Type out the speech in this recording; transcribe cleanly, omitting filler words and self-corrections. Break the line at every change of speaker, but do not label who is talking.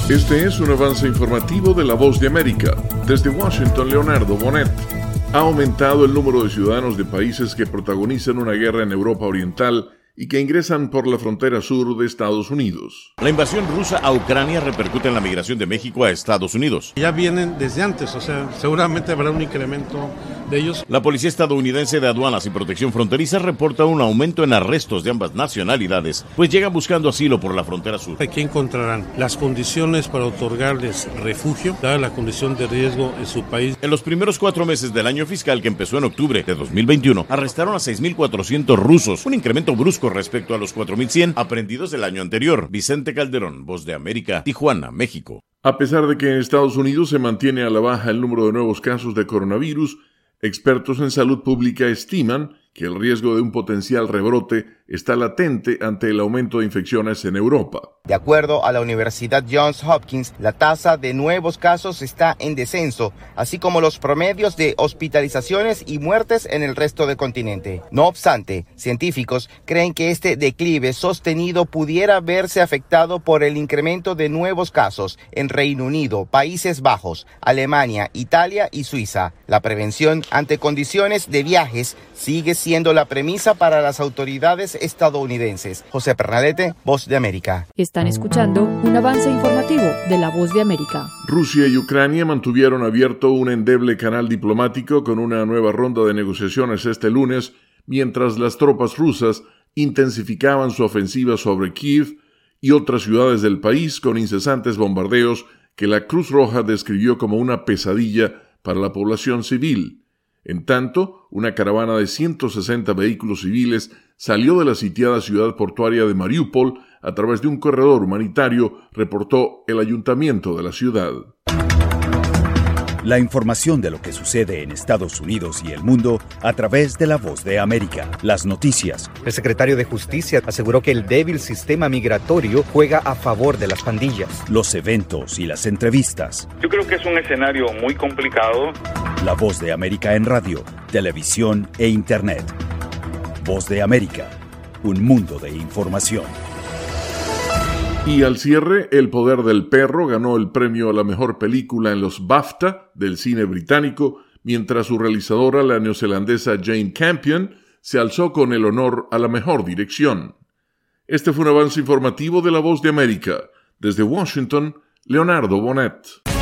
Este es un avance informativo de La Voz de América. Desde Washington, Leonardo Bonet. Ha aumentado el número de ciudadanos de países que protagonizan una guerra en Europa Oriental y que ingresan por la frontera sur de Estados Unidos.
La invasión rusa a Ucrania repercute en la migración de México a Estados Unidos.
Ya vienen desde antes, seguramente habrá un incremento de ellos.
La Policía Estadounidense de Aduanas y Protección Fronteriza reporta un aumento en arrestos de ambas nacionalidades, pues llegan buscando asilo por la frontera sur.
Aquí encontrarán las condiciones para otorgarles refugio, dada la condición de riesgo en su país.
En los primeros 4 meses del año fiscal, que empezó en octubre de 2021, arrestaron a 6.400 rusos, un incremento brusco respecto a los 4.100 aprendidos el año anterior. Vicente Calderón, Voz de América, Tijuana, México.
A pesar de que en Estados Unidos se mantiene a la baja el número de nuevos casos de coronavirus, expertos en salud pública estiman que el riesgo de un potencial rebrote está latente ante el aumento de infecciones en Europa.
De acuerdo a la Universidad Johns Hopkins, la tasa de nuevos casos está en descenso, así como los promedios de hospitalizaciones y muertes en el resto del continente. No obstante, científicos creen que este declive sostenido pudiera verse afectado por el incremento de nuevos casos en Reino Unido, Países Bajos, Alemania, Italia y Suiza. La prevención ante condiciones de viajes sigue siendo la premisa para las autoridades estadounidenses. José Pernalete, Voz de América.
Están escuchando un avance informativo de La Voz de América.
Rusia y Ucrania mantuvieron abierto un endeble canal diplomático con una nueva ronda de negociaciones este lunes, mientras las tropas rusas intensificaban su ofensiva sobre Kiev y otras ciudades del país con incesantes bombardeos que la Cruz Roja describió como una pesadilla para la población civil. En tanto, una caravana de 160 vehículos civiles salió de la sitiada ciudad portuaria de Mariupol a través de un corredor humanitario, reportó el ayuntamiento de la ciudad.
La información de lo que sucede en Estados Unidos y el mundo a través de La Voz de América. Las noticias.
El secretario de Justicia aseguró que el débil sistema migratorio juega a favor de las pandillas.
Los eventos y las entrevistas.
Yo creo que es un escenario muy complicado.
La Voz de América en radio, televisión e internet. Voz de América, un mundo de información.
Y al cierre, El Poder del Perro ganó el premio a la mejor película en los BAFTA del cine británico, mientras su realizadora, la neozelandesa Jane Campion, se alzó con el honor a la mejor dirección. Este fue un avance informativo de La Voz de América. Desde Washington, Leonardo Bonet.